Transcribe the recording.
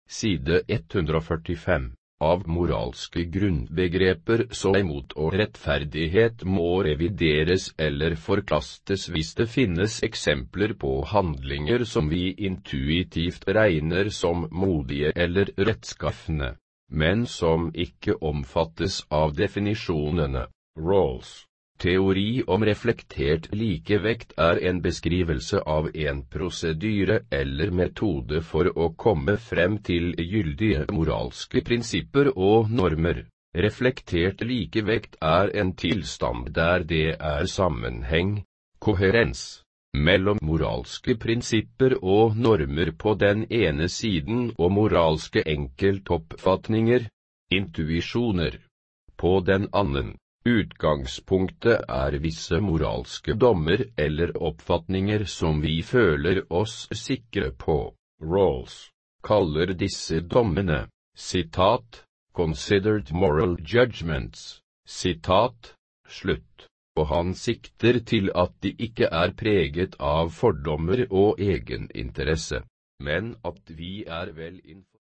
side 145, av moralske grunnbegreper så imot og rettferdighet må revideres eller forkastes hvis det finnes eksempler på handlinger som vi intuitivt regner som modige eller rettskaffende, men som ikke omfattes av definisjonene. Rawls teori om reflektert likevekt er en beskrivelse av en prosedyre eller metode for å komme frem til gyldige moralske prinsipper og normer. Reflektert likevekt er en tilstand der det er sammenheng, koherens, mellom moralske prinsipper og normer på den ene siden og moralske enkeltoppfatninger, intuisjoner, på den annen. Utgangspunktet er visse moralske dommer eller oppfatninger som vi føler oss sikre på. Rawls kaller disse dommene, sitat, considered moral judgments, sitat, slutt, og han sikter til at de ikke er preget av fordommer og egeninteresse, men at vi er vel